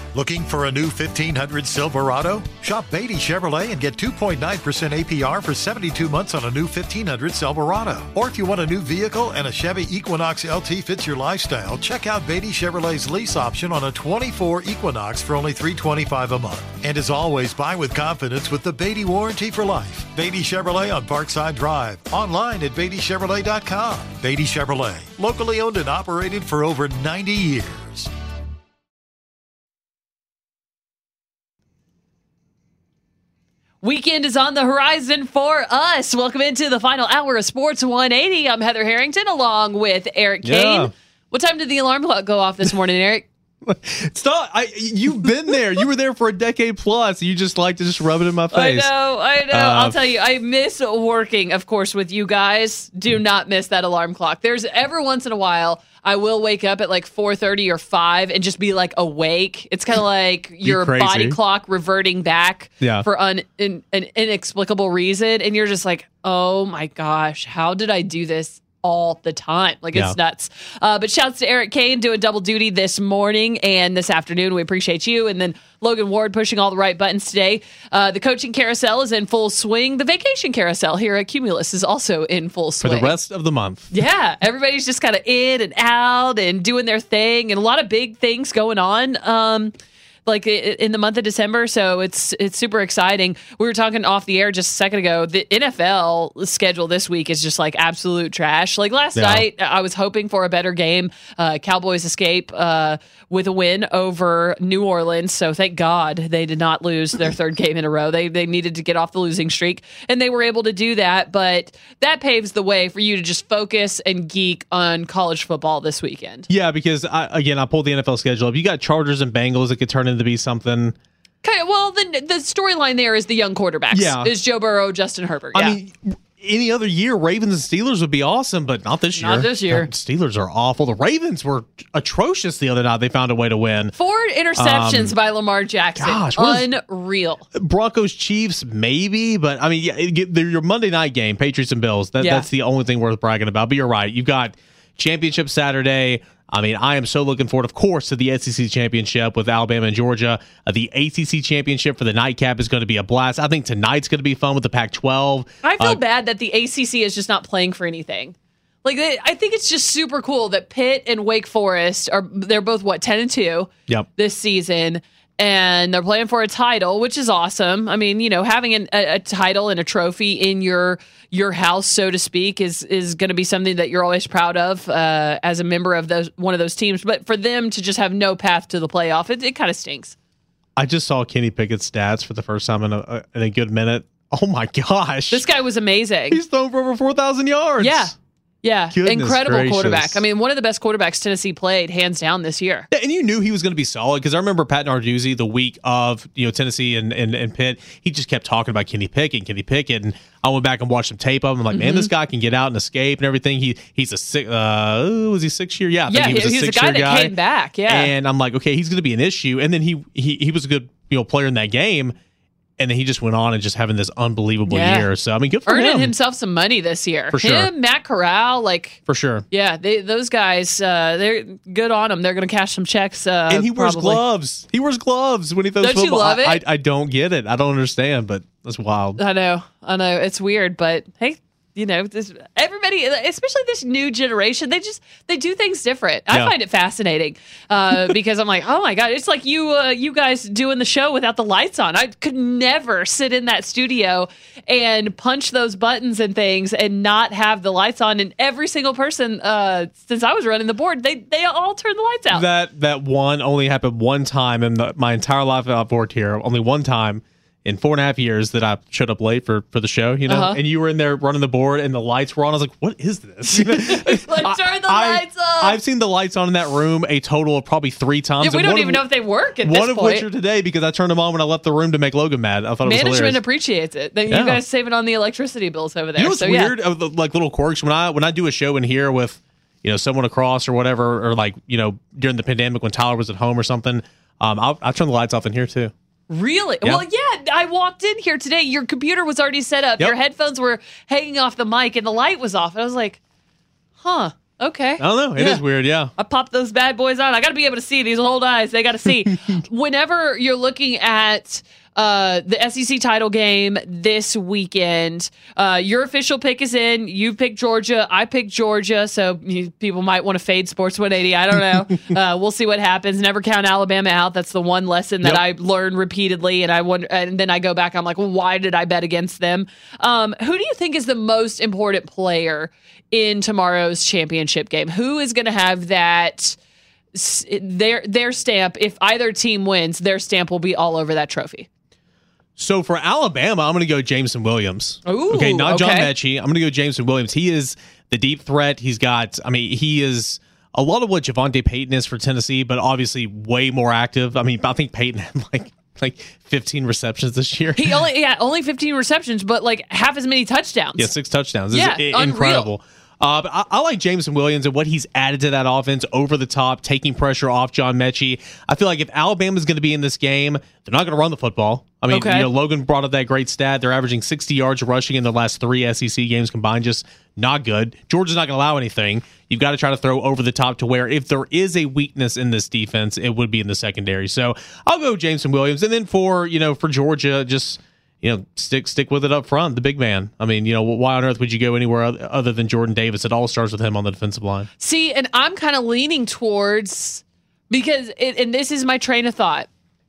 Looking for a new 1500 Silverado? Shop Beatty Chevrolet and get 2.9% APR for 72 months on a new 1500 Silverado. Or if you want a new vehicle and a Chevy Equinox LT fits your lifestyle, check out Beatty Chevrolet's lease option on a 24 Equinox for only $325 a month. And as always, buy with confidence with the Beatty Warranty for Life. Beatty Chevrolet on Parkside Drive. Online at BeattyChevrolet.com. Beatty Chevrolet, locally owned and operated for over 90 years. Weekend is on the horizon for us. Welcome into the final hour of Sports 180. I'm Heather Harrington along with Eric Kane. Yeah. What time did the alarm clock go off this morning, Eric? Stop! You've been there. You were there for a decade plus. You just like to just rub it in my face. I know. I'll tell you, I miss working, of course, with you guys. Do not miss that alarm clock. There's every once in a while, I will wake up at like 4:30 or 5 and just be like awake. It's kind of like your crazy. body clock reverting back for an inexplicable reason. And you're just like, oh my gosh, how did I do this all the time? Like, it's nuts. But shouts to Eric Kane doing double duty this morning and this afternoon. We appreciate you. And then Logan Ward pushing all the right buttons today. The coaching carousel is in full swing. The vacation carousel here at Cumulus is also in full swing. For the rest of the month. Yeah, everybody's just kind of in and out and doing their thing, and a lot of big things going on. Like in the month of December, so it's super exciting. We were talking off the air just a second ago. The NFL schedule this week is just like absolute trash. Like last night, I was hoping for a better game. Cowboys escape with a win over New Orleans, so thank God they did not lose their third game in a row. They needed to get off the losing streak, and they were able to do that. But that paves the way for you to just focus and geek on college football this weekend. Yeah, because I pulled the NFL schedule up. You got Chargers and Bengals that could turn into be something. Okay, well, the storyline there is the young quarterbacks. Yeah. Is Joe Burrow, Justin Herbert. I mean, any other year, Ravens and Steelers would be awesome, but not this year. Not this year. The Steelers are awful. The Ravens were atrocious the other night. They found a way to win. 4 interceptions by Lamar Jackson. Gosh, unreal. Broncos, Chiefs, maybe, but I mean, they're your Monday night game, Patriots and Bills. That's the only thing worth bragging about. But you're right. You've got championship Saturday. I mean, I am so looking forward, of course, to the SEC championship with Alabama and Georgia. The ACC championship for the nightcap is going to be a blast. I think tonight's going to be fun with the Pac-12. I feel bad that the ACC is just not playing for anything. Like, I think it's just super cool that Pitt and Wake Forest they're both 10-2 this season. And they're playing for a title, which is awesome. I mean, having a title and a trophy in your house, so to speak, is going to be something that you're always proud of as a member of one of those teams. But for them to just have no path to the playoff, it kind of stinks. I just saw Kenny Pickett's stats for the first time in a good minute. Oh my gosh, this guy was amazing. He's thrown for over 4,000 yards. Yeah, Goodness incredible gracious. quarterback. I mean, one of the best quarterbacks Tennessee played, hands down, this year. Yeah, and you knew he was going to be solid because I remember Pat Narduzzi the week of Tennessee and Pitt. He just kept talking about Kenny Pickett, and I went back and watched some tape of him. I'm like, man, this guy can get out and escape and everything. He's was he 6 year? Yeah, I think he was a 6 year guy that came back. Yeah, and I'm like, okay, he's going to be an issue. And then he was a good player in that game. And then he just went on and just having this unbelievable year. So, I mean, good for him. Earning himself some money this year. For sure. Him, Matt Corral, for sure. Yeah, those guys, they're good on them. They're going to cash some checks. And he wears gloves. He wears gloves when he throws football. Don't you love it? I don't get it. I don't understand, but that's wild. I know. It's weird, but hey, everybody, especially this new generation, they do things different. I find it fascinating because I'm like, oh my God, it's like you guys doing the show without the lights on. I could never sit in that studio and punch those buttons and things and not have the lights on. And every single person, since I was running the board, they all turn the lights out. That one only happened one time in my entire life I've worked here. Only one time. In 4.5 years that I showed up late for the show, and you were in there running the board and the lights were on. I was like, what is this? Turn the lights off. I've seen the lights on in that room a total of probably 3 times. Yeah, we don't even know if they work at this point. One of which are today because I turned them on when I left the room to make Logan mad. I thought it was hilarious. Management appreciates it. You guys saving on the electricity bills over there. You know what's weird? Like little quirks. When I do a show in here with someone across or whatever, or during the pandemic when Tyler was at home or something, I'll turn the lights off in here too. Really? Yeah. Well, yeah, I walked in here today. Your computer was already set up. Yep. Your headphones were hanging off the mic and the light was off. And I was like, huh. Okay. I don't know. It is weird, yeah. I pop those bad boys on. I got to be able to see these old eyes. They got to see. Whenever you're looking at the SEC title game this weekend, your official pick is in. You picked Georgia. I picked Georgia. So people might want to fade Sports 180. I don't know. We'll see what happens. Never count Alabama out. That's the one lesson that I learned repeatedly. And I wonder, and then I go back. I'm like, well, why did I bet against them? Who do you think is the most important player in tomorrow's championship game? Who is going to have that? Their stamp? If either team wins, their stamp will be all over that trophy. So for Alabama, I'm going to go Jameson Williams. Ooh, okay, not John Mechie. I'm going to go Jameson Williams. He is the deep threat. He is a lot of what Javonte Payton is for Tennessee, but obviously way more active. I mean, I think Payton had like 15 receptions this year. He only 15 receptions, but like half as many touchdowns. Yeah, 6 touchdowns. Yeah, it's incredible. But I like Jameson Williams and what he's added to that offense, over the top, taking pressure off John Mechie. I feel like if Alabama's going to be in this game, they're not going to run the football. I mean, Logan brought up that great stat. They're averaging 60 yards rushing in the last 3 SEC games combined. Just not good. Georgia's not going to allow anything. You've got to try to throw over the top to where if there is a weakness in this defense, it would be in the secondary. So I'll go Jameson Williams. And then for Georgia, just stick with it up front, the big man. I mean, why on earth would you go anywhere other than Jordan Davis? It all starts with him on the defensive line. See, and I'm kind of leaning towards, and this is my train of thought,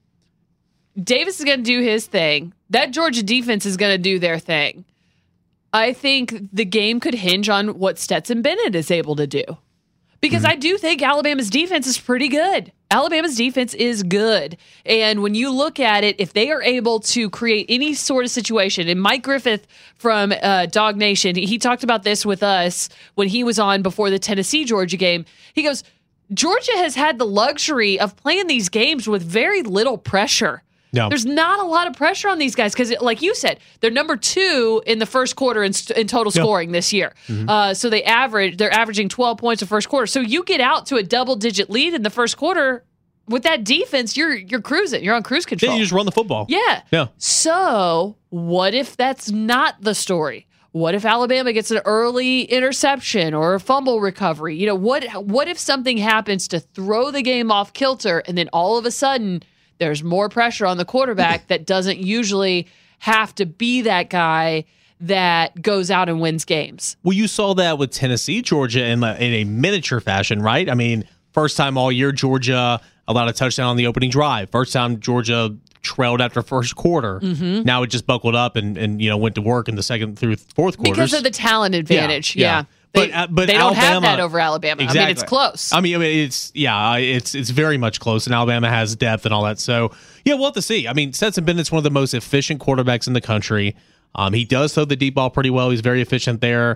Davis is going to do his thing. That Georgia defense is going to do their thing. I think the game could hinge on what Stetson Bennett is able to do. Because I do think Alabama's defense is pretty good. Alabama's defense is good. And when you look at it, if they are able to create any sort of situation, and Mike Griffith from Dog Nation, he talked about this with us when he was on before the Tennessee-Georgia game. He goes, Georgia has had the luxury of playing these games with very little pressure. No. There's not a lot of pressure on these guys because, like you said, they're number 2 in the first quarter in total scoring this year. So they're averaging 12 points in first quarter. So you get out to a double-digit lead in the first quarter with that defense. You're cruising. You're on cruise control. Yeah, you just run the football. Yeah. So what if that's not the story? What if Alabama gets an early interception or a fumble recovery? What if something happens to throw the game off kilter and then all of a sudden there's more pressure on the quarterback that doesn't usually have to be that guy that goes out and wins games? Well, you saw that with Tennessee, Georgia in a miniature fashion, right? I mean, first time all year, Georgia allowed a touchdown on the opening drive. First time Georgia trailed after first quarter. Now it just buckled up and went to work in the second through fourth quarters. Because of the talent advantage, yeah. But they don't have that over Alabama. Exactly. I mean, it's close. I mean, it's very much close, and Alabama has depth and all that. So, yeah, we'll have to see. I mean, Stetson Bennett's one of the most efficient quarterbacks in the country. He does throw the deep ball pretty well. He's very efficient there.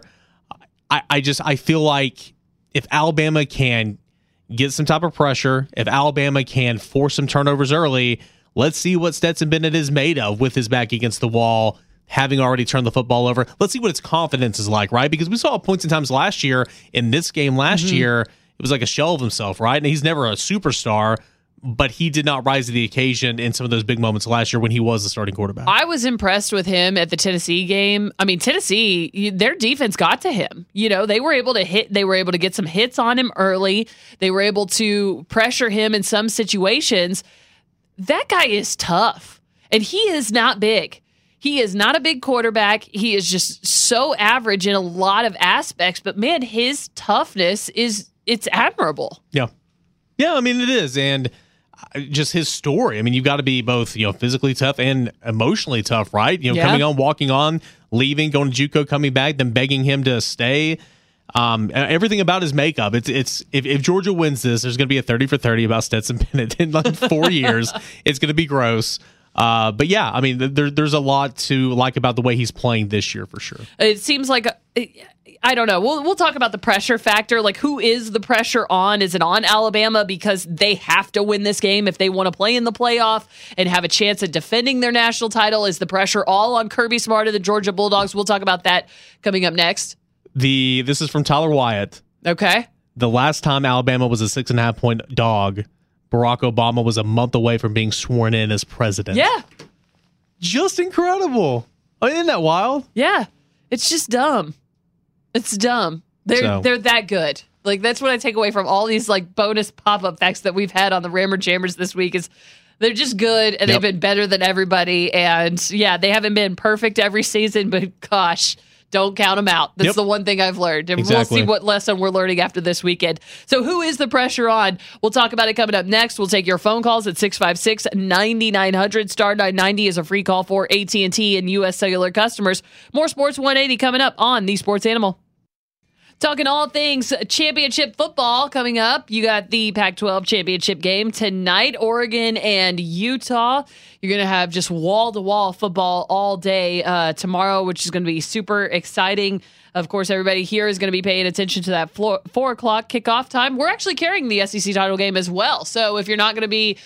I feel like if Alabama can get some type of pressure, if Alabama can force some turnovers early, let's see what Stetson Bennett is made of with his back against the wall, having already turned the football over. Let's see what its confidence is like, right? Because we saw points in times last year, in this game last year, it was like a shell of himself, right? And he's never a superstar, but he did not rise to the occasion in some of those big moments last year when he was the starting quarterback. I was impressed with him at the Tennessee game. I mean, Tennessee, their defense got to him. They were able to hit. They were able to get some hits on him early. They were able to pressure him in some situations. That guy is tough, and he is not big. He is not a big quarterback. He is just so average in a lot of aspects. But, man, his toughness it's admirable. Yeah. Yeah, I mean, it is. And just his story. I mean, you've got to be both, physically tough and emotionally tough, right? Coming on, walking on, leaving, going to JUCO, coming back, then begging him to stay. Everything about his makeup. It's if Georgia wins this, there's going to be a 30 for 30 about Stetson Bennett in like 4 years. It's going to be gross. But yeah, I mean, there's a lot to like about the way he's playing this year for sure. It seems like I don't know. We'll talk about the pressure factor. Like, who is the pressure on? Is it on Alabama because they have to win this game if they want to play in the playoff and have a chance at defending their national title? Is the pressure all on Kirby Smart of the Georgia Bulldogs? We'll talk about that coming up next. This is from Tyler Wyatt. Okay. The last time Alabama was a 6.5 point dog, Barack Obama was a month away from being sworn in as president. Yeah. Just incredible. Oh, isn't that wild? Yeah. It's just dumb. It's dumb. They're that good. Like, that's what I take away from all these like bonus pop-up facts that we've had on the Rammer Jammers this week is they're just good and they've been better than everybody. And yeah, they haven't been perfect every season, but gosh, don't count them out. That's the one thing I've learned. And we'll see what lesson we're learning after this weekend. So who is the pressure on? We'll talk about it coming up next. We'll take your phone calls at 656-9900. Star 990 is a free call for AT&T and U.S. Cellular customers. More Sports 180 coming up on The Sports Animal. Talking all things championship football coming up. You got the Pac-12 championship game tonight, Oregon and Utah. You're going to have just wall-to-wall football all day tomorrow, which is going to be super exciting. Of course, everybody here is going to be paying attention to that 4 o'clock kickoff time. We're actually carrying the SEC title game as well. So if you're not going to be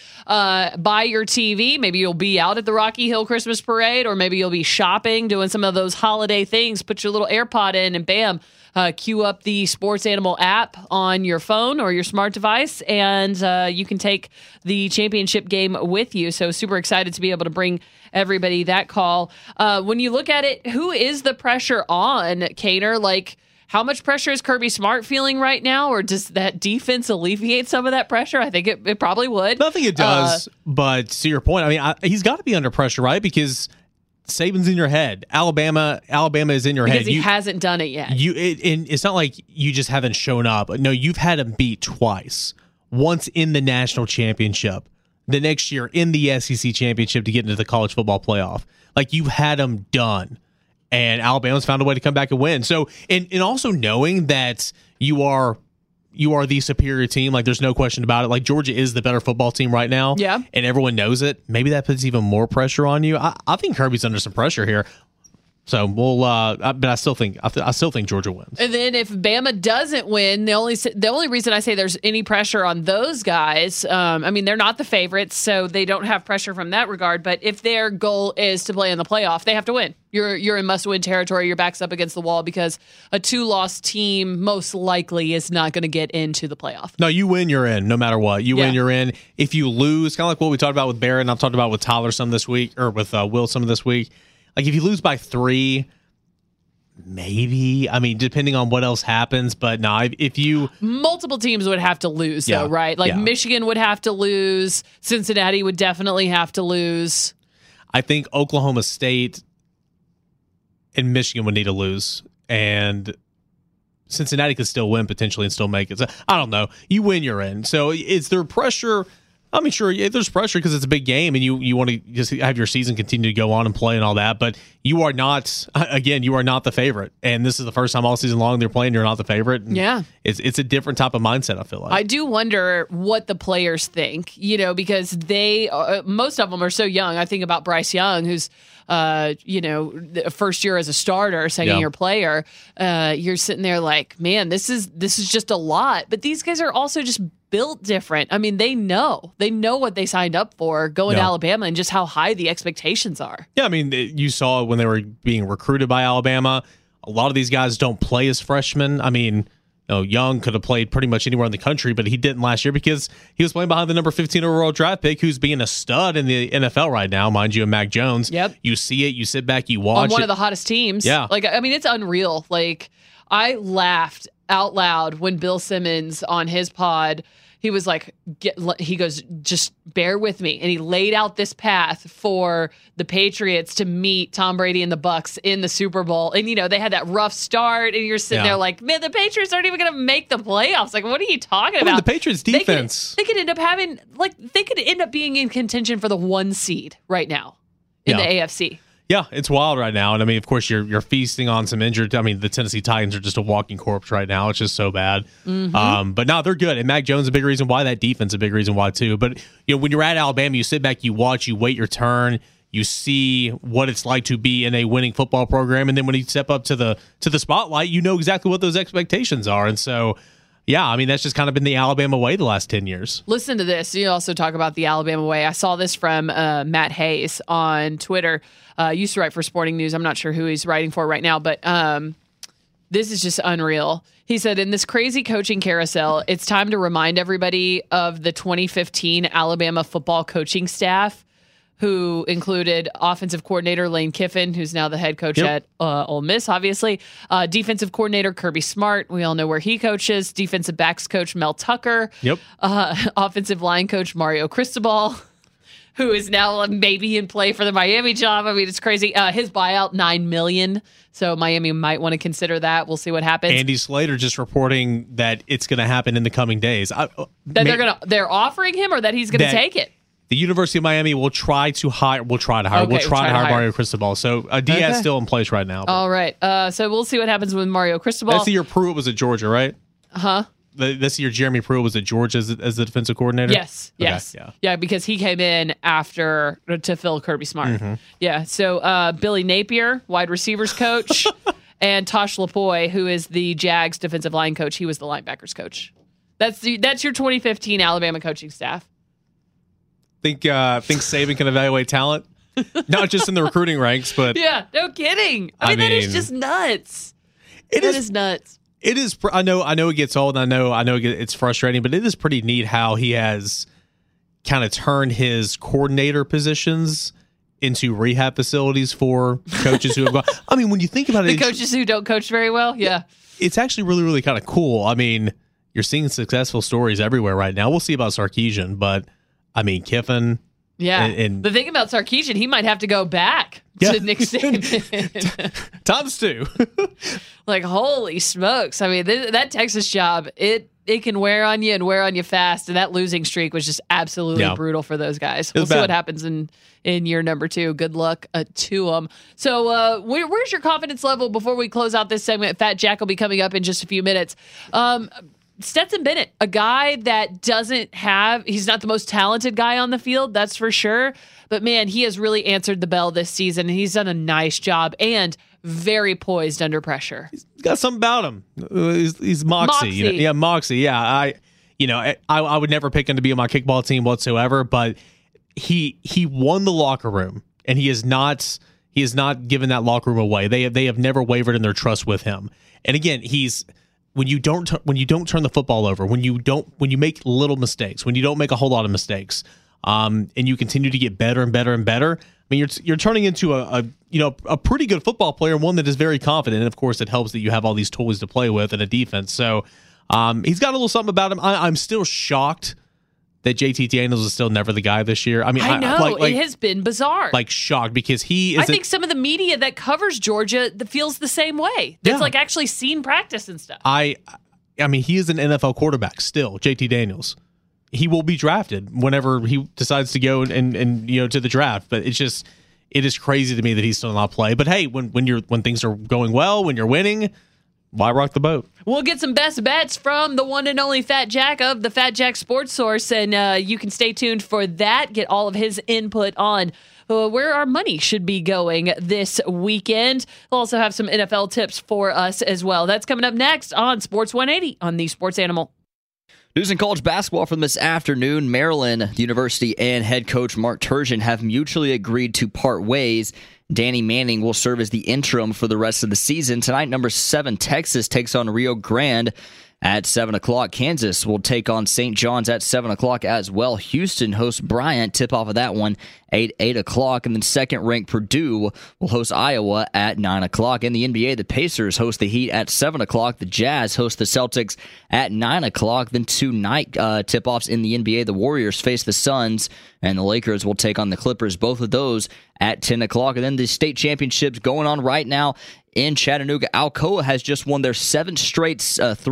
by your TV, maybe you'll be out at the Rocky Hill Christmas Parade, or maybe you'll be shopping, doing some of those holiday things. Put your little AirPod in and bam, queue up the Sports Animal app on your phone or your smart device, and you can take the championship game with you. So super excited to be able to bring everybody that call. When you look at it, who is the pressure on, Kaner? Like, how much pressure is Kirby Smart feeling right now, or does that defense alleviate some of that pressure? I think it probably would. I think it does, but to your point, I mean, he's got to be under pressure, right? Because Saban's in your head. Alabama is in your head. Because he hasn't done it yet. And it's not like you just haven't shown up. No, you've had him beat twice. Once in the national championship, the next year in the SEC championship to get into the college football playoff. Like, you've had him done. And Alabama's found a way to come back and win. So, and also knowing that you are the superior team, like, there's no question about it. Like, Georgia is the better football team right now. Yeah. And everyone knows it. Maybe that puts even more pressure on you. I think Kirby's under some pressure here. So we'll, but I still think Georgia wins. And then if Bama doesn't win, the only reason I say there's any pressure on those guys, I mean, they're not the favorites, so they don't have pressure from that regard. But if their goal is to play in the playoff, they have to win. You're in must-win territory. Your back's up against the wall because a 2-loss team most likely is not going to get into the playoff. No, you win, you're in. No matter what, you win, you're in. If you lose, kind of like what we talked about with Barrett, and I've talked about with Tyler some this week, or with Will some this week. Like, if you lose by 3, maybe. I mean, depending on what else happens. But no, if you... Multiple teams would have to lose, though, right? Like, Michigan would have to lose. Cincinnati would definitely have to lose. I think Oklahoma State and Michigan would need to lose. And Cincinnati could still win, potentially, and still make it. So, I don't know. You win, you're in. So is there pressure... I mean, sure, there's pressure because it's a big game and you want to just have your season continue to go on and play and all that, but you are not the favorite. And this is the first time all season long they're playing, you're not the favorite. And yeah. It's a different type of mindset, I feel like. I do wonder what the players think, because most of them are so young. I think about Bryce Young, who's, first year as a starter, second year player. You're sitting there like, man, this is just a lot. But these guys are also just built different. I mean, they know what they signed up for going to Alabama and just how high the expectations are. Yeah, I mean, you saw when they were being recruited by Alabama, a lot of these guys don't play as freshmen. I mean, Young could have played pretty much anywhere in the country, but he didn't last year because he was playing behind the number 15 overall draft pick, who's being a stud in the NFL right now, mind you, and Mac Jones. Yep. You see it, you sit back, you watch on one of the hottest teteams. Yeah. Like, I mean, it's unreal. Like, I laughed out loud when Bill Simmons on his pod, he was like, he goes, just bear with me. And he laid out this path for the Patriots to meet Tom Brady and the Bucs in the Super Bowl. And, they had that rough start. And you're sitting there like, man, the Patriots aren't even going to make the playoffs. Like, what are you talking about? The Patriots defense. They could end up being in contention for the 1 seed right now in the AFC. Yeah, it's wild right now. And I mean, of course, you're feasting on some injured. I mean, the Tennessee Titans are just a walking corpse right now. It's just so bad. Mm-hmm. But no, they're good. And Mac Jones is a big reason why. That defense is a big reason why, too. But, when you're at Alabama, you sit back, you watch, you wait your turn, you see what it's like to be in a winning football program. And then when you step up to the spotlight, you know exactly what those expectations are. And so, yeah, I mean, that's just kind of been the Alabama way the last 10 years. Listen to this. You also talk about the Alabama way. I saw this from Matt Hayes on Twitter. Used to write for Sporting News. I'm not sure who he's writing for right now, but this is just unreal. He said, in this crazy coaching carousel, it's time to remind everybody of the 2015 Alabama football coaching staff who included offensive coordinator Lane Kiffin, who's now the head coach at Ole Miss, obviously. Defensive coordinator Kirby Smart. We all know where he coaches. Defensive backs coach Mel Tucker. Offensive line coach Mario Cristobal, who is now maybe in play for the Miami job. I mean, it's crazy. His buyout, $9 million. So Miami might want to consider that. We'll see what happens. Andy Slater just reporting that it's going to happen in the coming days. They're offering him, or that he's going to take it. The University of Miami will try to hire Mario Cristobal. So Diaz still in place right now. All right. So we'll see what happens with Mario Cristobal. That's the year Pruitt was at Georgia, right? Uh-huh. This year Jeremy Pruitt was at Georgia as the defensive coordinator? Yes. Yeah, because he came in to fill Kirby Smart. Mm-hmm. Yeah, so Billy Napier, wide receivers coach, and Tosh Lapoy, who is the Jags defensive line coach. He was the linebackers coach. That's your 2015 Alabama coaching staff. Think Saban can evaluate talent, not just in the recruiting ranks, but yeah, no kidding. I mean that is just nuts. It is nuts. It is. I know it gets old. And I know it's frustrating, but it is pretty neat how he has kind of turned his coordinator positions into rehab facilities for coaches who have gone. I mean, when you think about it, the coaches who don't coach very well, yeah, it's actually really, really kind of cool. I mean, you're seeing successful stories everywhere right now. We'll see about Sarkisian, but. I mean, Kiffin. Yeah. And the thing about Sarkisian, he might have to go back to Nick Saban. Times two. Like, holy smokes. I mean, that Texas job, it can wear on you and wear on you fast. And that losing streak was just absolutely brutal for those guys. We'll see what happens in year number 2. Good luck to them. So where's your confidence level before we close out this segment? Fat Jack will be coming up in just a few minutes. Stetson Bennett, a guy that he's not the most talented guy on the field, that's for sure. But man, he has really answered the bell this season. And he's done a nice job and very poised under pressure. He's got something about him. He's moxie. You know? Moxie. Yeah, I would never pick him to be on my kickball team whatsoever. But he won the locker room, and he has not given that locker room away. They have never wavered in their trust with him. And again, when you don't turn the football over, when you make little mistakes, when you don't make a whole lot of mistakes, and you continue to get better and better and better, I mean, you're turning into a pretty good football player, one that is very confident. And of course, it helps that you have all these toys to play with and a defense. So he's got a little something about him. I'm still shocked that JT Daniels is still never the guy this year. I mean, I know it has been bizarre. Like shocked because I think some of the media that covers Georgia feels the same way. That's like actually seen practice and stuff. I mean, he is an NFL quarterback still. JT Daniels, he will be drafted whenever he decides to go and to the draft. But it is crazy to me that he's still not play. But hey, when things are going well, when you're winning. Why rock the boat? We'll get some best bets from the one and only Fat Jack of the Fat Jack Sports Source, and you can stay tuned for that. Get all of his input on where our money should be going this weekend. We'll also have some NFL tips for us as well. That's coming up next on Sports 180 on the Sports Animal. News in college basketball from this afternoon. Maryland University and head coach Mark Turgeon have mutually agreed to part ways. Danny Manning will serve as the interim for the rest of the season. Tonight, number 7 Texas takes on Rio Grande at 7 o'clock. Kansas will take on St. John's at 7 o'clock as well. Houston hosts Bryant. Tip off of that one at 8 o'clock. And then second-ranked Purdue will host Iowa at 9 o'clock. In the NBA, the Pacers host the Heat at 7 o'clock. The Jazz host the Celtics at 9 o'clock. Then 2 night tip-offs in the NBA. The Warriors face the Suns, and the Lakers will take on the Clippers. Both of those at 10 o'clock. And then the state championships going on right now in Chattanooga. Alcoa has just won their 7th straight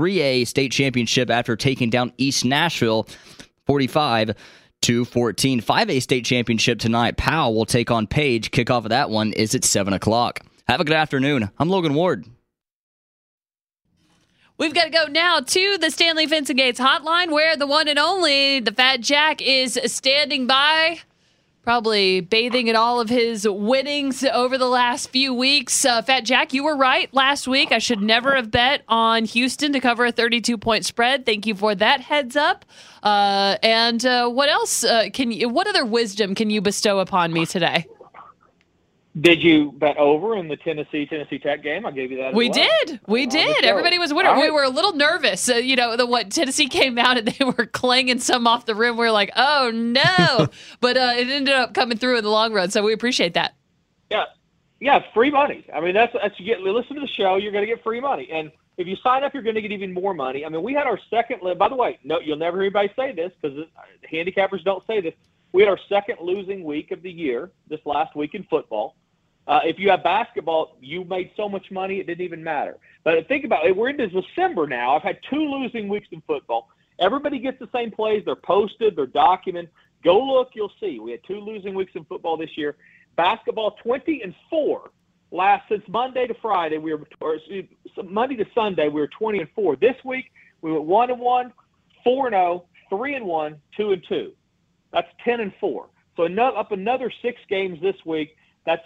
3A state championship after taking down East Nashville 45-14. 5A state championship tonight. Powell will take on Page. Kickoff of that one is at 7 o'clock. Have a good afternoon. I'm Logan Ward. We've got to go now to the Stanley Vincent Gates hotline, where the one and only, the Fat Jack, is standing by, probably bathing in all of his winnings over the last few weeks. Fat Jack, you were right last week. I should never have bet on Houston to cover a 32-point spread. Thank you for that heads up. And what else what other wisdom can you bestow upon me today? Did you bet over in the Tennessee Tech game? I gave you that. We did. Everybody was winning. Right. We were a little nervous. What Tennessee came out and they were clanging some off the rim. We were like, oh no! But it ended up coming through in the long run. So we appreciate that. Yeah, free money. I mean, that's listen to the show. You're going to get free money, and if you sign up, you're going to get even more money. I mean, we had our second. By the way, no, you'll never hear anybody say this because handicappers don't say this. We had our second losing week of the year this last week in football. If you have basketball, you made so much money it didn't even matter. But think about it. We're into December now. I've had 2 losing weeks in football. Everybody gets the same plays. They're posted. They're documented. Go look. You'll see. We had 2 losing weeks in football this year. Basketball 20-4. Since Monday to Friday, Monday to Sunday, we were 20-4. This week, we went 1-1, 4-0, 3-1, 2-2. That's 10-4. So up another 6 games this week. That's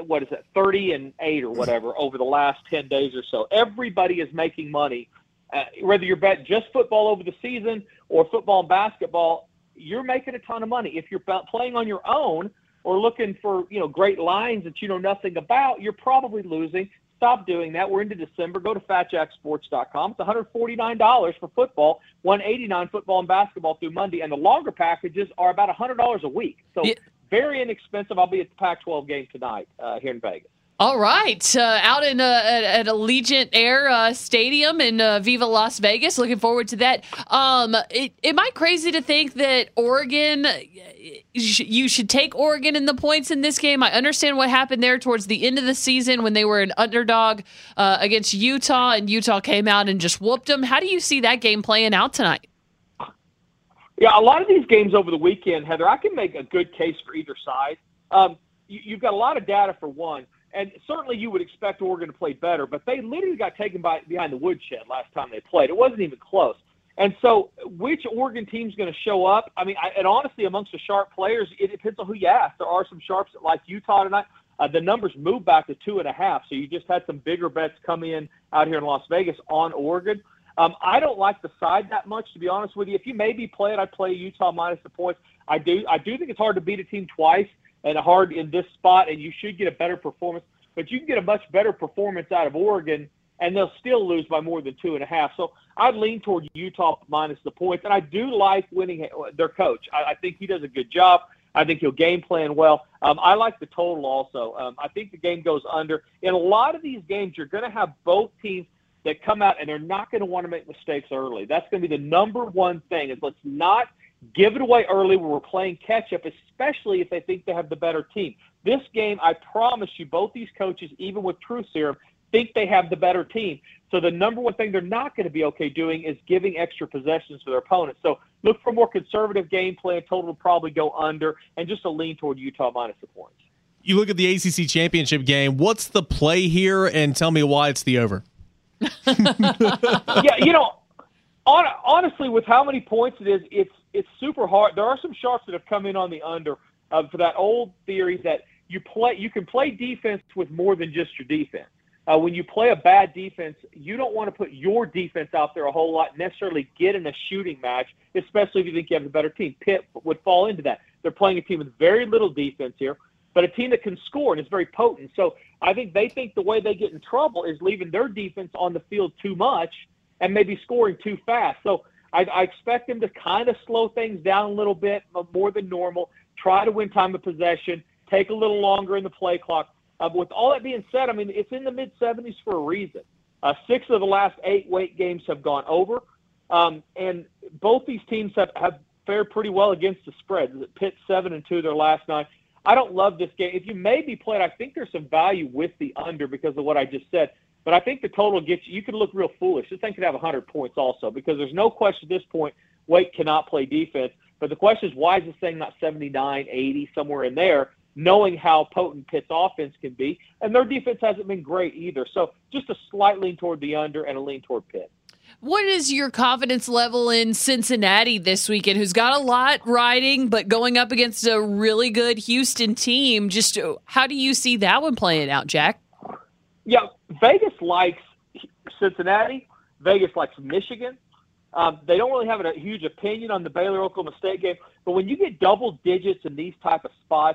30-8 or whatever over the last 10 days or so. Everybody is making money, whether you're betting just football over the season or football and basketball. You're making a ton of money. If you're playing on your own or looking for great lines that you know nothing about, you're probably losing. Stop doing that. We're into December. Go to FatJackSports.com. It's $149 for football, $189 football and basketball through Monday, and the longer packages are about $100 a week. So. Yeah. Very inexpensive. I'll be at the Pac-12 game tonight here in Vegas. All right. Out in at Allegiant Air Stadium in Viva Las Vegas. Looking forward to that. Am I crazy to think that Oregon, you should take Oregon in the points in this game? I understand what happened there towards the end of the season when they were an underdog against Utah, and Utah came out and just whooped them. How do you see that game playing out tonight? Yeah, a lot of these games over the weekend, Heather, I can make a good case for either side. You've got a lot of data for one, and certainly you would expect Oregon to play better, but they literally got taken behind the woodshed last time they played. It wasn't even close. And so which Oregon team's going to show up? I mean, and honestly, amongst the sharp players, it depends on who you ask. There are some sharps that like Utah tonight. The numbers moved back to 2.5, so you just had some bigger bets come in out here in Las Vegas on Oregon. I don't like the side that much, to be honest with you. If you maybe play it, I'd play Utah minus the points. I do think it's hard to beat a team twice and hard in this spot, and you should get a better performance. But you can get a much better performance out of Oregon, and they'll still lose by more than 2.5. So I'd lean toward Utah minus the points. And I do like winning their coach. I think he does a good job. I think he'll game plan well. I like the total also. I think the game goes under. In a lot of these games, you're going to have both teams that come out and they're not going to want to make mistakes early. That's going to be the number one thing is let's not give it away early when we're playing catch-up, especially if they think they have the better team. This game, I promise you, both these coaches, even with Truth Serum, think they have the better team. So the number one thing they're not going to be okay doing is giving extra possessions to their opponents. So look for a more conservative game plan. Total will probably go under and just a lean toward Utah minus the points. You look at the ACC championship game. What's the play here? And tell me why it's the over. Yeah, honestly, with how many points it is, it's super hard. There are some sharps that have come in on the under for that old theory that you can play defense with more than just your defense. When you play a bad defense, you don't want to put your defense out there a whole lot, necessarily get in a shooting match, especially if you think you have a better team. Pitt would fall into that. They're playing a team with very little defense here, but a team that can score and is very potent. So I think they think the way they get in trouble is leaving their defense on the field too much and maybe scoring too fast. So I expect them to kind of slow things down a little bit, more than normal, try to win time of possession, take a little longer in the play clock. With all that being said, I mean, it's in the mid-70s for a reason. 6 of the last 8 weight games have gone over, and both these teams have fared pretty well against the spread. Pitt 7-2 their last 9. I don't love this game. If you maybe play it, I think there's some value with the under because of what I just said. But I think the total gets you could look real foolish. This thing could have 100 points also because there's no question at this point Wake cannot play defense. But the question is, why is this thing not 79, 80, somewhere in there, knowing how potent Pitt's offense can be? And their defense hasn't been great either. So just a slight lean toward the under and a lean toward Pitt. What is your confidence level in Cincinnati this weekend, who's got a lot riding, but going up against a really good Houston team? Just how do you see that one playing out, Jack? Yeah, Vegas likes Cincinnati. Vegas likes Michigan. They don't really have a huge opinion on the Baylor-Oklahoma State game, but when you get double digits in these type of spots,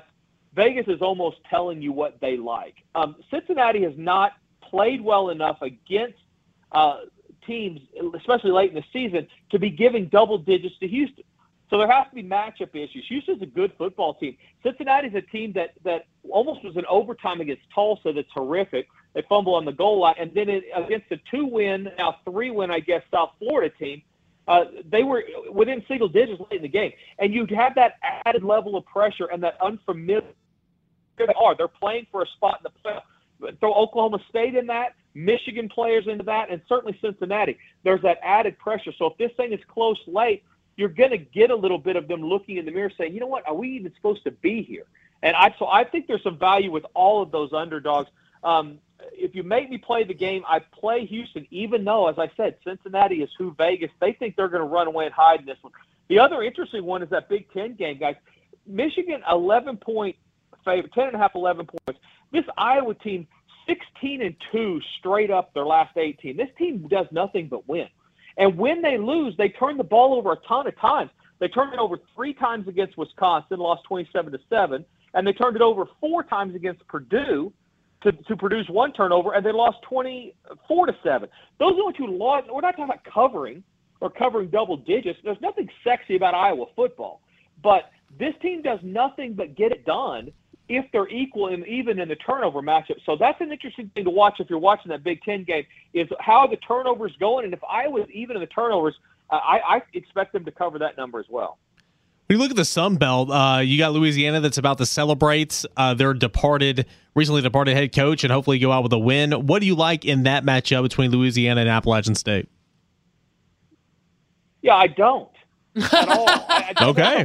Vegas is almost telling you what they like. Cincinnati has not played well enough against teams, especially late in the season, to be giving double digits to Houston. So there has to be matchup issues. Houston's a good football team. Cincinnati's a team that almost was an overtime against Tulsa that's horrific. They fumble on the goal line. And then against a 2-win, now 3-win, I guess, South Florida team, they were within single digits late in the game. And you have that added level of pressure and that unfamiliar. They're playing for a spot in the playoff. Throw Oklahoma State in that, Michigan players into that, and certainly Cincinnati. There's that added pressure. So if this thing is close late, you're going to get a little bit of them looking in the mirror saying, you know what, are we even supposed to be here? And I think there's some value with all of those underdogs. If you make me play the game, I play Houston, even though, as I said, Cincinnati is who Vegas. They think they're going to run away and hide in this one. The other interesting one is that Big Ten game, guys. Michigan, 11-point favorite, 10.5, 11 points. This Iowa team, 16-2 straight up their last 18. This team does nothing but win. And when they lose, they turn the ball over a ton of times. They turned it over 3 times against Wisconsin, lost 27-7, and they turned it over 4 times against Purdue to produce 1 turnover, and they lost 24-7. Those are the only 2 losses. We're not talking about covering or covering double digits. There's nothing sexy about Iowa football. But this team does nothing but get it done if they're equal and even in the turnover matchup. So that's an interesting thing to watch if you're watching that Big Ten game, is how the turnovers going. And if Iowa's even in the turnovers, I expect them to cover that number as well. When you look at the Sun Belt, you got Louisiana that's about to celebrate their recently departed head coach and hopefully go out with a win. What do you like in that matchup between Louisiana and Appalachian State? Yeah, I don't at all. Okay.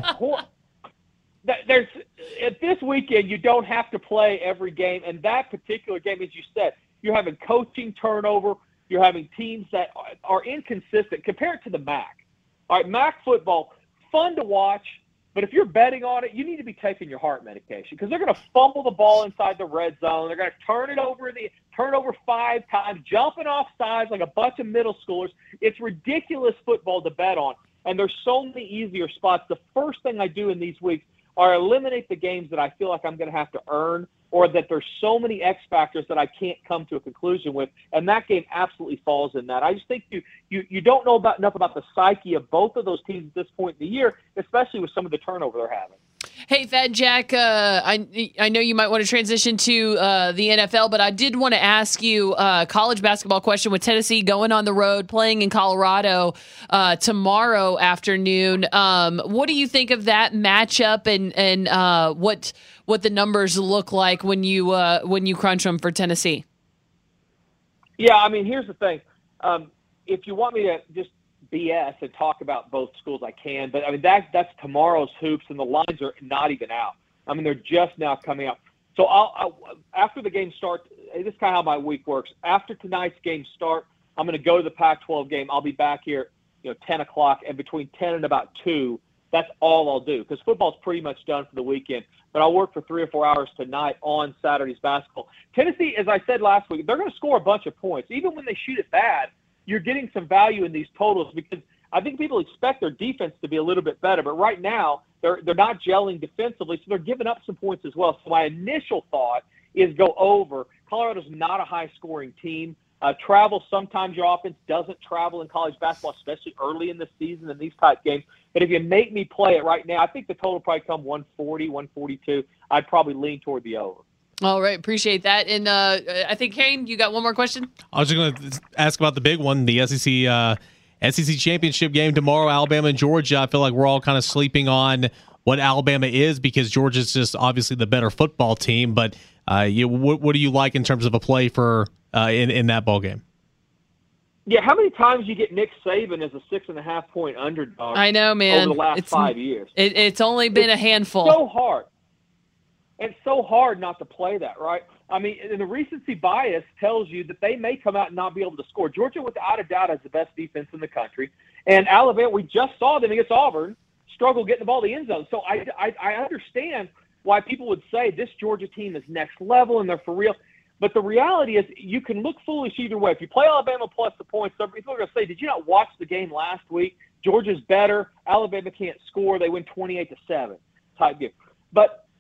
There's at this weekend, you don't have to play every game. And that particular game, as you said, you're having coaching turnover. You're having teams that are inconsistent compared to the MAC. All right, MAC football, fun to watch. But if you're betting on it, you need to be taking your heart medication because they're going to fumble the ball inside the red zone. They're going to turn it over 5 times, jumping off sides like a bunch of middle schoolers. It's ridiculous football to bet on. And there's so many easier spots. The first thing I do in these weeks are eliminate the games that I feel like I'm going to have to earn or that there's so many X factors that I can't come to a conclusion with, and that game absolutely falls in that. I just think you don't know enough about the psyche of both of those teams at this point in the year, especially with some of the turnover they're having. Hey, Fat Jack, I know you might want to transition to the NFL, but I did want to ask you a college basketball question with Tennessee going on the road, playing in Colorado tomorrow afternoon. What do you think of that matchup and what the numbers look like when you crunch them for Tennessee? Yeah, I mean, here's the thing. If you want me to just BS and talk about both schools, I can, but I mean that's tomorrow's hoops, and the lines are not even out. I mean, they're just now coming out. So I'll after the game starts, this is kind of how my week works. After tonight's game start, I'm going to go to the Pac-12 game. I'll be back here, 10 o'clock, and between 10 and about 2, that's all I'll do because football's pretty much done for the weekend. But I'll work for 3 or 4 hours tonight on Saturday's basketball. Tennessee, as I said last week, they're going to score a bunch of points, even when they shoot it bad. You're getting some value in these totals because I think people expect their defense to be a little bit better. But right now, they're not gelling defensively, so they're giving up some points as well. So my initial thought is go over. Colorado's not a high-scoring team. Travel, sometimes your offense doesn't travel in college basketball, especially early in the season in these type games. But if you make me play it right now, I think the total probably come 140, 142. I'd probably lean toward the over. All right, appreciate that. And I think, Kane, you got one more question? I was just going to ask about the big one, the SEC championship game tomorrow, Alabama and Georgia. I feel like we're all kind of sleeping on what Alabama is because Georgia's just obviously the better football team. But what do you like in terms of a play for in that ball game? Yeah, how many times you get Nick Saban as a 6.5-point underdog? I know, man. Over the last 5 years. It's only been a handful. So hard. It's so hard not to play that, right? I mean, and the recency bias tells you that they may come out and not be able to score. Georgia, without a doubt, has the best defense in the country. And Alabama, we just saw them against Auburn struggle getting the ball to the end zone. So I understand why people would say this Georgia team is next level and they're for real. But the reality is you can look foolish either way. If you play Alabama plus the points, some people are going to say, did you not watch the game last week? Georgia's better. Alabama can't score. They win 28-7 type game. But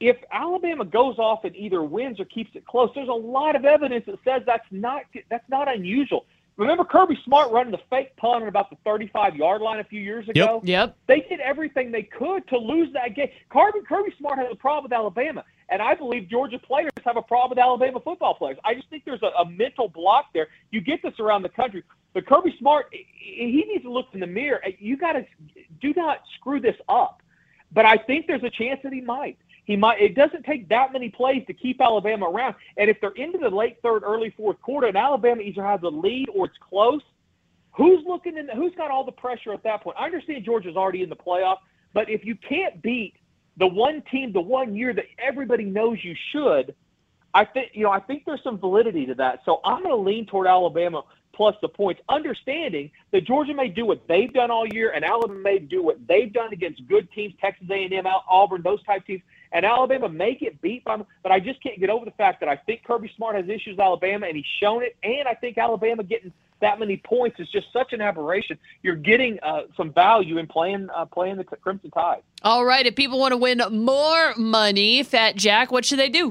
if Alabama goes off and either wins or keeps it close, there's a lot of evidence that says that's not unusual. Remember Kirby Smart running the fake punt on about the 35-yard line a few years ago? Yep. They did everything they could to lose that game. Kirby Smart has a problem with Alabama, and I believe Georgia players have a problem with Alabama football players. I just think there's a mental block there. You get this around the country. But Kirby Smart, he needs to look in the mirror. You got to do not screw this up. But I think there's a chance that he might. It doesn't take that many plays to keep Alabama around. And if they're into the late third, early fourth quarter, and Alabama either has a lead or it's close, who's got all the pressure at that point? I understand Georgia's already in the playoff, but if you can't beat the one team the 1 year that everybody knows you should, I think there's some validity to that. So I'm going to lean toward Alabama plus the points, understanding that Georgia may do what they've done all year, and Alabama may do what they've done against good teams, Texas A&M, Auburn, those type teams, and Alabama may get beat by them. But I just can't get over the fact that I think Kirby Smart has issues with Alabama, and he's shown it, and I think Alabama getting that many points is just such an aberration. You're getting some value in playing the Crimson Tide. All right, if people want to win more money, Fat Jack, what should they do?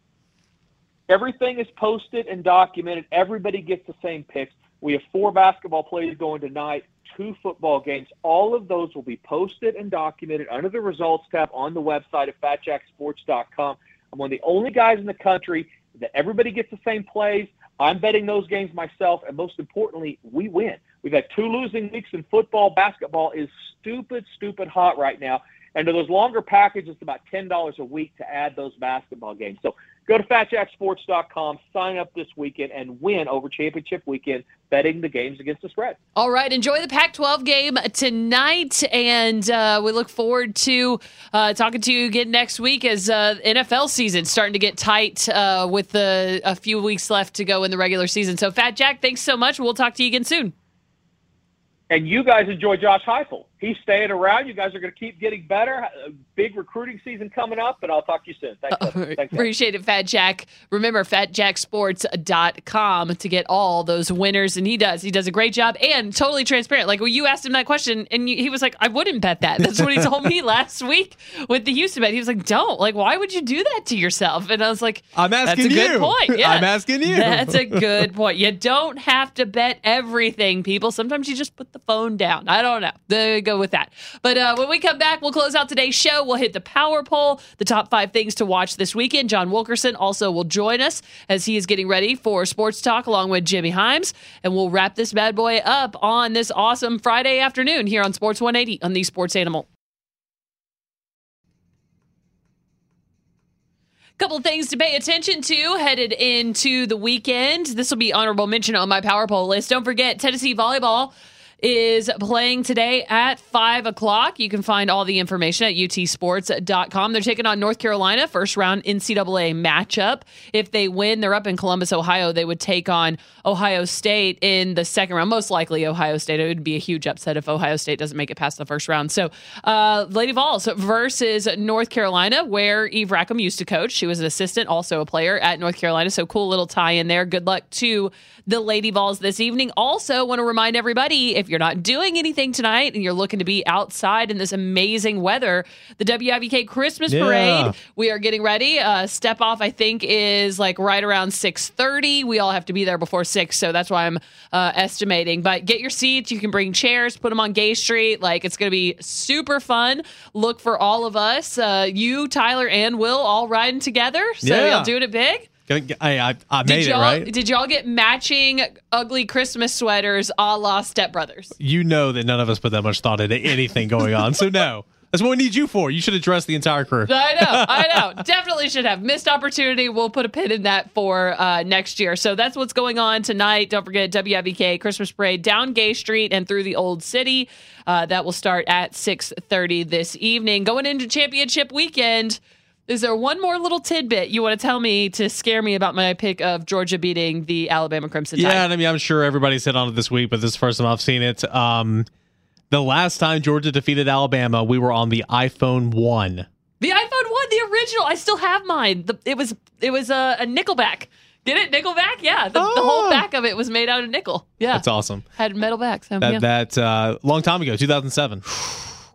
Everything is posted and documented. Everybody gets the same picks. We have 4 basketball plays going tonight, 2 football games. All of those will be posted and documented under the results tab on the website at fatjacksports.com. I'm one of the only guys in the country that everybody gets the same plays. I'm betting those games myself, and most importantly, we win. We've had 2 losing weeks in football. Basketball is stupid hot right now. And to those longer packages, it's about $10 a week to add those basketball games. So go to fatjacksports.com, sign up this weekend, and win over championship weekend betting the games against the spread. All right. Enjoy the Pac-12 game tonight, and we look forward to talking to you again next week as NFL season starting to get tight with a few weeks left to go in the regular season. So, Fat Jack, thanks so much. We'll talk to you again soon. And you guys enjoy Josh Heupel. He's staying around. You guys are going to keep getting better. A big recruiting season coming up, but I'll talk to you soon. Thanks. Thanks. Appreciate it, Fat Jack. Remember, fatjacksports.com to get all those winners, and he does a great job and totally transparent. Like, when you asked him that question, and he was like, I wouldn't bet that. That's what he told me last week with the Houston bet. He was like, don't. Like, why would you do that to yourself? And I was like, I'm asking that's a good point. Yeah, I'm asking you. That's a good point. You don't have to bet everything, people. Sometimes you just put the phone down. I don't know. Go with that. But when we come back, we'll close out today's show. We'll hit the power poll, the top 5 things to watch this weekend. John Wilkerson also will join us as he is getting ready for Sports Talk along with Jimmy Himes. And we'll wrap this bad boy up on this awesome Friday afternoon here on Sports 180 on the Sports Animal. Couple things to pay attention to headed into the weekend. This will be honorable mention on my power poll list. Don't forget, Tennessee volleyball is playing today at 5 o'clock. You can find all the information at utsports.com. They're taking on North Carolina, first round NCAA matchup. If they win, they're up in Columbus, Ohio. They would take on Ohio State in the second round. Most likely Ohio State. It would be a huge upset if Ohio State doesn't make it past the first round. So Lady Vols versus North Carolina, where Eve Rackham used to coach. She was an assistant, also a player at North Carolina. So cool little tie in there. Good luck to the Lady Vols this evening. Also want to remind everybody, if you're not doing anything tonight and you're looking to be outside in this amazing weather, the WIVK Christmas Parade, we are getting ready. Step off, I think, is like right around 6:30. We all have to be there before 6, so that's why I'm estimating. But get your seats. You can bring chairs, put them on Gay Street. Like, it's going to be super fun. Look for all of us. You, Tyler, and Will all riding together. So y'all doing it big? I made it, right? Did y'all get matching ugly Christmas sweaters a la Step Brothers? You know that none of us put that much thought into anything going on, so no. That's what we need you for. You should address the entire crew. I know. Definitely should have. Missed opportunity. We'll put a pin in that for next year. So that's what's going on tonight. Don't forget WIVK Christmas Parade down Gay Street and through the Old City. That will start at 6:30 this evening. Going into championship weekend, is there one more little tidbit you want to tell me to scare me about my pick of Georgia beating the Alabama Crimson Tide? Yeah, I mean, I'm sure everybody's hit on it this week, but this is the first time I've seen it. The last time Georgia defeated Alabama, we were on the iPhone 1. The iPhone 1, the original. I still have mine. It was a Nickelback. Get it? Nickelback? Yeah. The whole back of it was made out of nickel. Yeah. That's awesome. Had metal backs. That long time ago, 2007.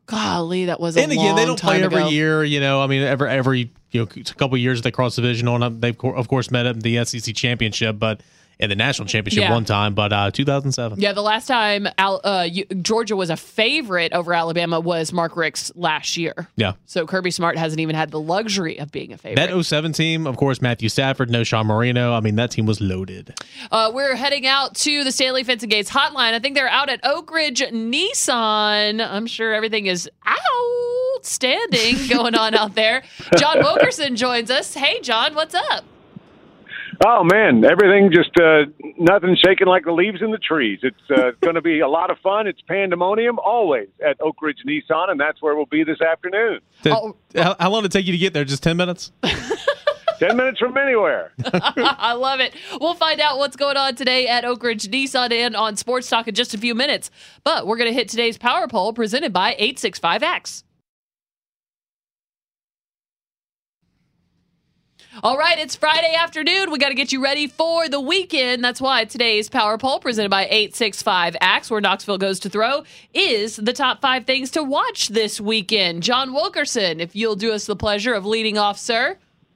Golly, that was a And again, long they don't play time every ago. year. I mean, every a couple of years they cross divisional, and they've of course met at the SEC championship, but in the national championship one time. But 2007. Yeah, the last time Georgia was a favorite over Alabama was Mark Richt's last year. Yeah. So Kirby Smart hasn't even had the luxury of being a favorite. That 07 team, of course, Matthew Stafford, no Sean Marino. I mean, that team was loaded. We're heading out to the Stanley Fence and Gates hotline. I think they're out at Oak Ridge Nissan. I'm sure everything is outstanding going on out there. John Wilkerson joins us. Hey, John, what's up? Oh, man, everything just nothing shaking like the leaves in the trees. It's going to be a lot of fun. It's pandemonium always at Oak Ridge Nissan, and that's where we'll be this afternoon. How long did it take you to get there? Just 10 minutes? 10 minutes from anywhere. I love it. We'll find out what's going on today at Oak Ridge Nissan and on Sports Talk in just a few minutes. But we're going to hit today's Power Poll presented by 865X. All right, it's Friday afternoon. We got to get you ready for the weekend. That's why today's Power Poll, presented by 865Axe, where Knoxville goes to throw, is the top 5 things to watch this weekend. John Wilkerson, if you'll do us the pleasure of leading off, sir.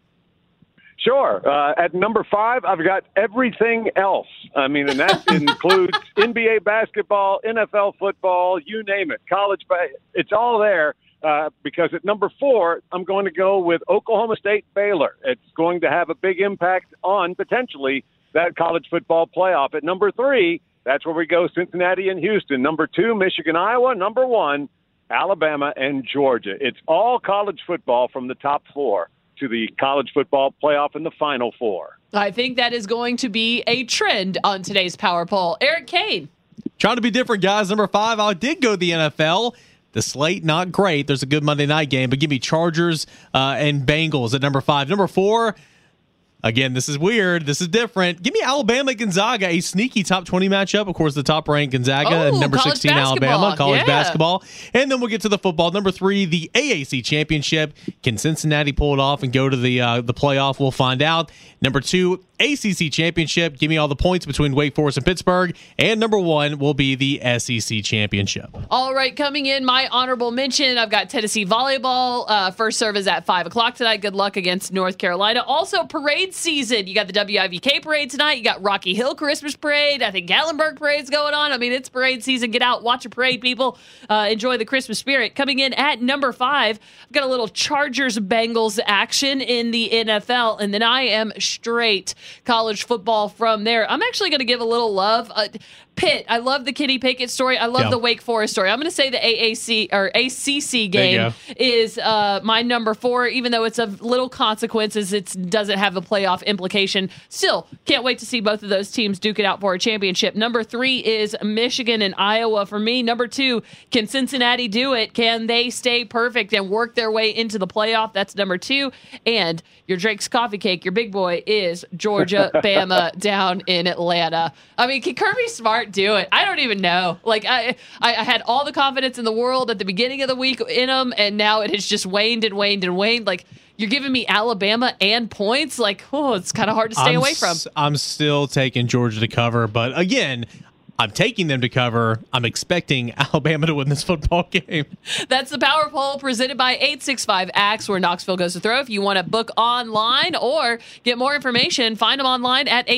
Sure. At number 5, I've got everything else. I mean, and that includes NBA basketball, NFL football, you name it, college. It's all there. Because at number 4, I'm going to go with Oklahoma State Baylor. It's going to have a big impact on potentially that college football playoff. At number 3, that's where we go Cincinnati and Houston. Number 2, Michigan, Iowa. Number 1, Alabama and Georgia. It's all college football from the top 4 to the college football playoff in the final 4. I think that is going to be a trend on today's Power Poll. Eric Kane. Trying to be different, guys. Number 5, I did go the NFL. The slate, not great. There's a good Monday night game, but give me Chargers and Bengals at number 5. Number 4, again, this is weird. This is different. Give me Alabama Gonzaga, a sneaky top 20 matchup. Of course, the top ranked Gonzaga and number 16 Alabama, college basketball. And then we'll get to the football. Number 3, the AAC championship. Can Cincinnati pull it off and go to the playoff? We'll find out. Number 2, ACC championship. Give me all the points between Wake Forest and Pittsburgh. And number 1 will be the SEC championship. All right, coming in, my honorable mention, I've got Tennessee volleyball. First serve is at 5 o'clock tonight. Good luck against North Carolina. Also, parade season. You got the WIVK parade tonight. You got Rocky Hill Christmas parade. I think Gatlinburg parade's going on. I mean, it's parade season. Get out, watch a parade, people. Enjoy the Christmas spirit. Coming in at number 5, I've got a little Chargers-Bengals action in the NFL, and then I am straight college football from there. I'm actually going to give a little love. Pitt, I love the Kenny Pickett story. I love the Wake Forest story. I'm going to say the AAC or ACC game is my number 4, even though it's of little consequences. It doesn't have a playoff implication. Still, can't wait to see both of those teams duke it out for a championship. Number 3 is Michigan and Iowa for me. Number 2, can Cincinnati do it? Can they stay perfect and work their way into the playoff? That's number 2. And your Drake's Coffee Cake, your big boy, is Georgia, Bama down in Atlanta. I mean, can Kirby Smart do it? I don't even know. Like, I had all the confidence in the world at the beginning of the week in him, and now it has just waned and waned and waned. Like, you're giving me Alabama and points. Like, it's kind of hard to stay away from. I'm still taking Georgia to cover, but again, I'm taking them to cover. I'm expecting Alabama to win this football game. That's the Power Poll presented by 865Axe, where Knoxville goes to throw. If you want to book online or get more information, find them online at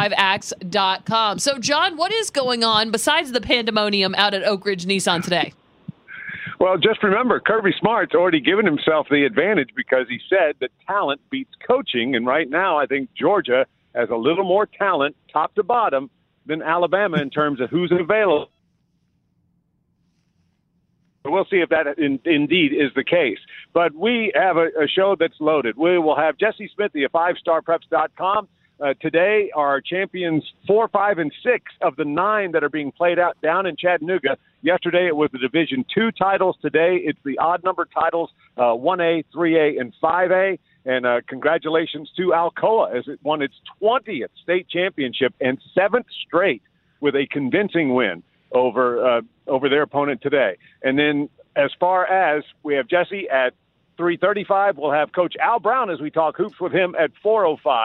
865axe.com. So, John, what is going on besides the pandemonium out at Oak Ridge Nissan today? Well, just remember, Kirby Smart's already given himself the advantage because he said that talent beats coaching. And right now, I think Georgia has a little more talent, top to bottom, than Alabama in terms of who's available. We'll see if that indeed is the case. But we have a show that's loaded. We will have Jesse Smithy of 5starpreps.com. Today, our champions 4, 5, and 6 of the 9 that are being played out down in Chattanooga. Yesterday, it was the Division II titles. Today, it's the odd number titles, 1A, 3A, and 5A. And congratulations to Alcoa as it won its 20th state championship and 7th straight with a convincing win over their opponent today. And then as far as we have Jesse at 3:35, we'll have Coach Al Brown as we talk hoops with him at 4:05.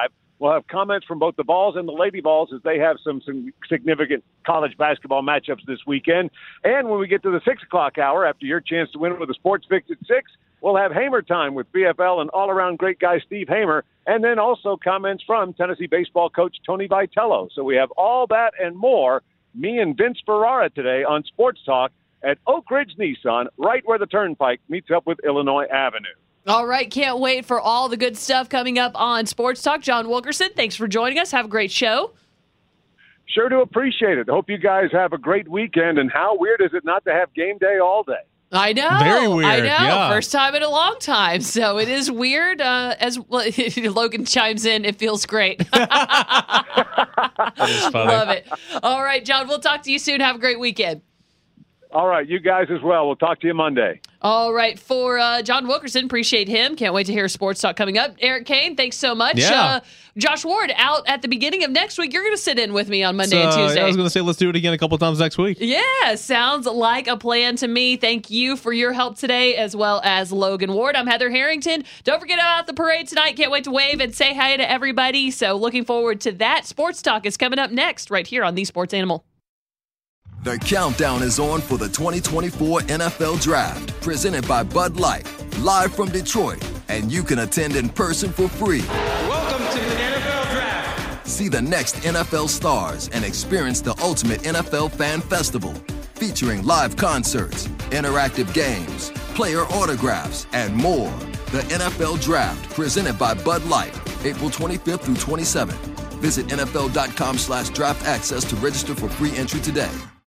We'll have comments from both the Vols and the Lady Vols as they have some significant college basketball matchups this weekend. And when we get to the 6 o'clock hour, after your chance to win with a Sports Fix at 6, we'll have Hamer time with BFL and all-around great guy Steve Hamer, and then also comments from Tennessee baseball coach Tony Vitello. So we have all that and more, me and Vince Ferrara today on Sports Talk at Oak Ridge Nissan, right where the Turnpike meets up with Illinois Avenue. All right, can't wait for all the good stuff coming up on Sports Talk. John Wilkerson, thanks for joining us. Have a great show. Sure do appreciate it. Hope you guys have a great weekend, and how weird is it not to have game day all day? I know. Very weird. I know. Yeah. First time in a long time. So it is weird. As Logan chimes in, it feels great. That is funny. Love it. All right, John, we'll talk to you soon. Have a great weekend. All right, you guys as well. We'll talk to you Monday. All right, for John Wilkerson, appreciate him. Can't wait to hear Sports Talk coming up. Eric Kane, thanks so much. Yeah. Josh Ward, out at the beginning of next week. You're going to sit in with me on Monday and Tuesday. I was going to say, let's do it again a couple times next week. Yeah, sounds like a plan to me. Thank you for your help today, as well as Logan Ward. I'm Heather Harrington. Don't forget about the parade tonight. Can't wait to wave and say hi to everybody. So looking forward to that. Sports Talk is coming up next right here on The Sports Animal. The countdown is on for the 2024 NFL Draft, presented by Bud Light, live from Detroit, and you can attend in person for free. Welcome to the NFL Draft. See the next NFL stars and experience the ultimate NFL fan festival, featuring live concerts, interactive games, player autographs, and more. The NFL Draft, presented by Bud Light, April 25th through 27th. Visit NFL.com/draft access to register for free entry today.